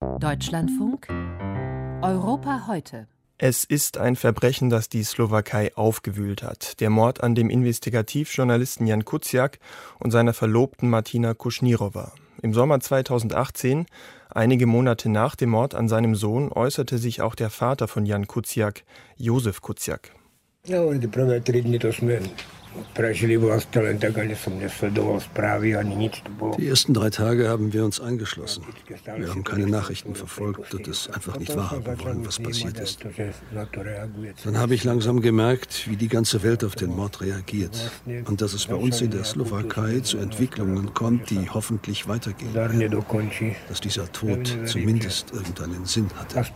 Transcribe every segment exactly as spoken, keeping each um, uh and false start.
Deutschlandfunk Europa heute. Es ist ein Verbrechen, das die Slowakei aufgewühlt hat. Der Mord an dem Investigativjournalisten Jan Kuciak und seiner Verlobten Martina Kušnírová. Im Sommer zweitausendachtzehn, einige Monate nach dem Mord an seinem Sohn, äußerte sich auch der Vater von Jan Kuciak, Josef Kuciak. Die ersten drei Tage haben wir uns eingeschlossen. Wir haben keine Nachrichten verfolgt und es einfach nicht wahrhaben wollen, was passiert ist. Dann habe ich langsam gemerkt, wie die ganze Welt auf den Mord reagiert und dass es bei uns in der Slowakei zu Entwicklungen kommt, die hoffentlich weitergehen werden. Dass dieser Tod zumindest irgendeinen Sinn hatte.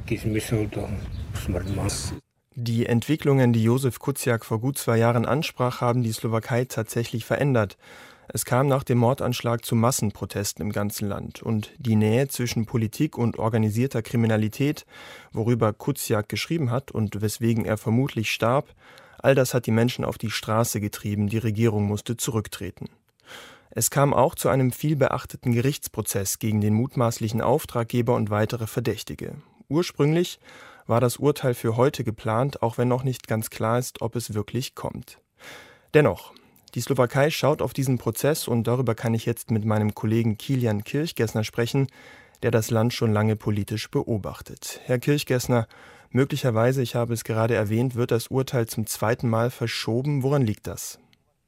Die Entwicklungen, die Josef Kuciak vor gut zwei Jahren ansprach, haben die Slowakei tatsächlich verändert. Es kam nach dem Mordanschlag zu Massenprotesten im ganzen Land. Und die Nähe zwischen Politik und organisierter Kriminalität, worüber Kuciak geschrieben hat und weswegen er vermutlich starb, all das hat die Menschen auf die Straße getrieben, die Regierung musste zurücktreten. Es kam auch zu einem vielbeachteten Gerichtsprozess gegen den mutmaßlichen Auftraggeber und weitere Verdächtige. Ursprünglich war das Urteil für heute geplant, auch wenn noch nicht ganz klar ist, ob es wirklich kommt. Dennoch, die Slowakei schaut auf diesen Prozess und darüber kann ich jetzt mit meinem Kollegen Kilian Kirchgessner sprechen, der das Land schon lange politisch beobachtet. Herr Kirchgessner, möglicherweise, ich habe es gerade erwähnt, wird das Urteil zum zweiten Mal verschoben. Woran liegt das?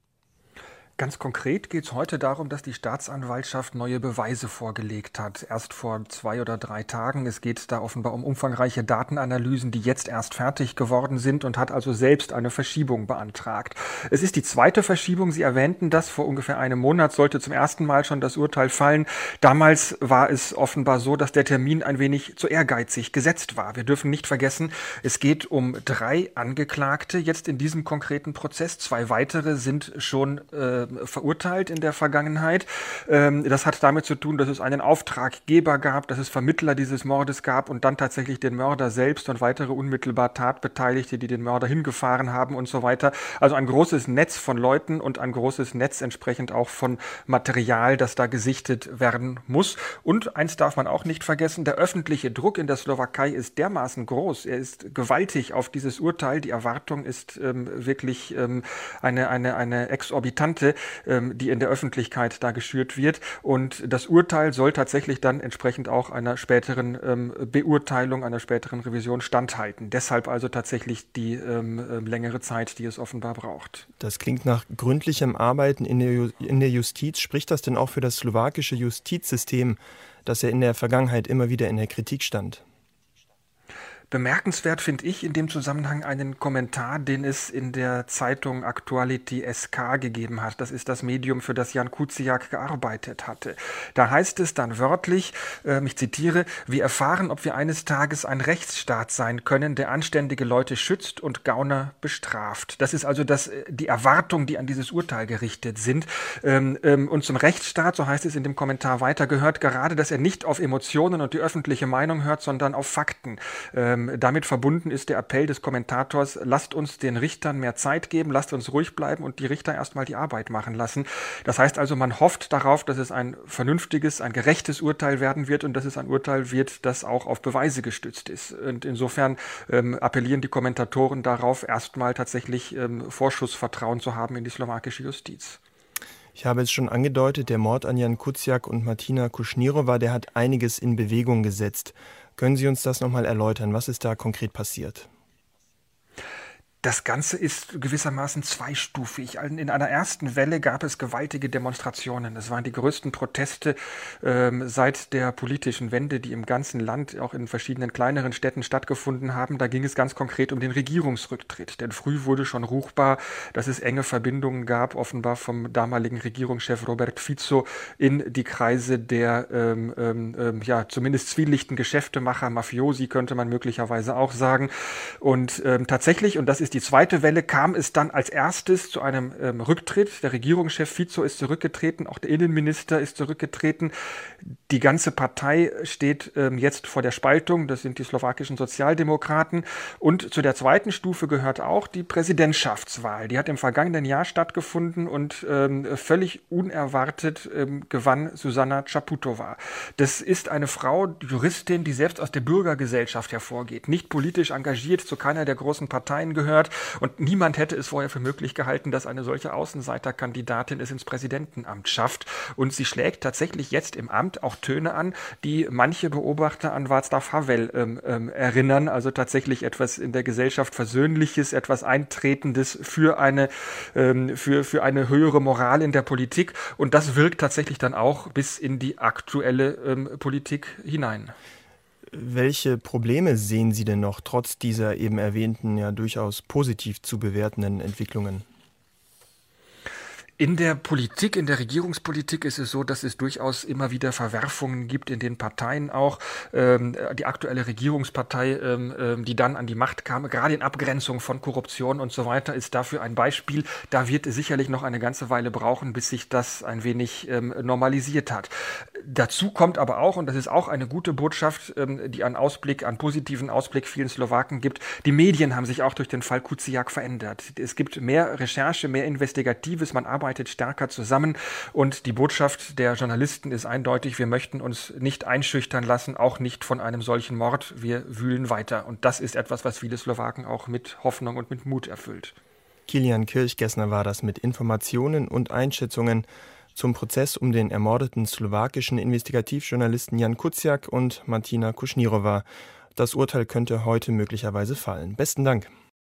Ganz konkret geht es heute darum, dass die Staatsanwaltschaft neue Beweise vorgelegt hat. Erst vor zwei oder drei Tagen. Es geht da offenbar um umfangreiche Datenanalysen, die jetzt erst fertig geworden sind und hat also selbst eine Verschiebung beantragt. Es ist die zweite Verschiebung. Sie erwähnten das. Vor ungefähr einem Monat sollte zum ersten Mal schon das Urteil fallen. Damals war es offenbar so, dass der Termin ein wenig zu ehrgeizig gesetzt war. Wir dürfen nicht vergessen, es geht um drei Angeklagte jetzt in diesem konkreten Prozess. Zwei weitere sind schon äh, verurteilt in der Vergangenheit. Das hat damit zu tun, dass es einen Auftraggeber gab, dass es Vermittler dieses Mordes gab und dann tatsächlich den Mörder selbst und weitere unmittelbar Tatbeteiligte, die den Mörder hingefahren haben und so weiter. Also ein großes Netz von Leuten und ein großes Netz entsprechend auch von Material, das da gesichtet werden muss. Und eins darf man auch nicht vergessen, der öffentliche Druck in der Slowakei ist dermaßen groß, er ist gewaltig auf dieses Urteil. Die Erwartung ist ähm, wirklich ähm, eine, eine, eine exorbitante, die in der Öffentlichkeit da geschürt wird. Und das Urteil soll tatsächlich dann entsprechend auch einer späteren ähm, Beurteilung, einer späteren Revision standhalten. Deshalb also tatsächlich die ähm, längere Zeit, die es offenbar braucht. Das klingt nach gründlichem Arbeiten in der, Ju- in der Justiz. Spricht das denn auch für das slowakische Justizsystem, das ja in der Vergangenheit immer wieder in der Kritik stand? Bemerkenswert finde ich in dem Zusammenhang einen Kommentar, den es in der Zeitung Aktuality S K gegeben hat. Das ist das Medium, für das Jan Kuciak gearbeitet hatte. Da heißt es dann wörtlich, äh, ich zitiere, wir erfahren, ob wir eines Tages ein Rechtsstaat sein können, der anständige Leute schützt und Gauner bestraft. Das ist also das, die Erwartung, die an dieses Urteil gerichtet sind. Ähm, ähm, und zum Rechtsstaat, so heißt es in dem Kommentar weiter, gehört gerade, dass er nicht auf Emotionen und die öffentliche Meinung hört, sondern auf Fakten. Ähm, Damit verbunden ist der Appell des Kommentators, lasst uns den Richtern mehr Zeit geben, lasst uns ruhig bleiben und die Richter erstmal die Arbeit machen lassen. Das heißt also, man hofft darauf, dass es ein vernünftiges, ein gerechtes Urteil werden wird und dass es ein Urteil wird, das auch auf Beweise gestützt ist. Und insofern ähm, appellieren die Kommentatoren darauf, erstmal tatsächlich ähm, Vorschussvertrauen zu haben in die slowakische Justiz. Ich habe es schon angedeutet, der Mord an Jan Kuciak und Martina Kušnírová, der hat einiges in Bewegung gesetzt. Können Sie uns das nochmal erläutern? Was ist da konkret passiert? Das Ganze ist gewissermaßen zweistufig. In einer ersten Welle gab es gewaltige Demonstrationen. Es waren die größten Proteste ähm, seit der politischen Wende, die im ganzen Land, auch in verschiedenen kleineren Städten stattgefunden haben. Da ging es ganz konkret um den Regierungsrücktritt. Denn früh wurde schon ruchbar, dass es enge Verbindungen gab, offenbar vom damaligen Regierungschef Robert Fico in die Kreise der ähm, ähm, ja zumindest zwielichten Geschäftemacher, Mafiosi könnte man möglicherweise auch sagen. Und ähm, tatsächlich, und das ist die zweite Welle, kam es dann als erstes zu einem ähm, Rücktritt. Der Regierungschef Fico ist zurückgetreten, auch der Innenminister ist zurückgetreten. Die ganze Partei steht ähm, jetzt vor der Spaltung, das sind die slowakischen Sozialdemokraten. Und zu der zweiten Stufe gehört auch die Präsidentschaftswahl. Die hat im vergangenen Jahr stattgefunden und ähm, völlig unerwartet ähm, gewann Zuzana Čaputová. Das ist eine Frau, Juristin, die selbst aus der Bürgergesellschaft hervorgeht, nicht politisch engagiert, zu keiner der großen Parteien gehört und niemand hätte es vorher für möglich gehalten, dass eine solche Außenseiterkandidatin es ins Präsidentenamt schafft. Und sie schlägt tatsächlich jetzt im Amt auch Töne an, die manche Beobachter an Václav Havel ähm, ähm, erinnern, also tatsächlich etwas in der Gesellschaft Versöhnliches, etwas Eintretendes für eine, ähm, für, für eine höhere Moral in der Politik und das wirkt tatsächlich dann auch bis in die aktuelle ähm, Politik hinein. Welche Probleme sehen Sie denn noch trotz dieser eben erwähnten, ja durchaus positiv zu bewertenden Entwicklungen? In der Politik, in der Regierungspolitik ist es so, dass es durchaus immer wieder Verwerfungen gibt in den Parteien auch. Ähm, die aktuelle Regierungspartei, ähm, die dann an die Macht kam, gerade in Abgrenzung von Korruption und so weiter, ist dafür ein Beispiel. Da wird es sicherlich noch eine ganze Weile brauchen, bis sich das ein wenig ähm, normalisiert hat. Dazu kommt aber auch, und das ist auch eine gute Botschaft, ähm, die einen Ausblick, einen positiven Ausblick vielen Slowaken gibt, die Medien haben sich auch durch den Fall Kuciak verändert. Es gibt mehr Recherche, mehr Investigatives, man arbeitet stärker zusammen und die Botschaft der Journalisten ist eindeutig, wir möchten uns nicht einschüchtern lassen, auch nicht von einem solchen Mord, wir wühlen weiter und das ist etwas, was viele Slowaken auch mit Hoffnung und mit Mut erfüllt. Kilian Kirchgessner war das mit Informationen und Einschätzungen zum Prozess um den ermordeten slowakischen Investigativjournalisten Jan Kuciak und Martina Kušnírova. Das Urteil könnte heute möglicherweise fallen. Besten Dank.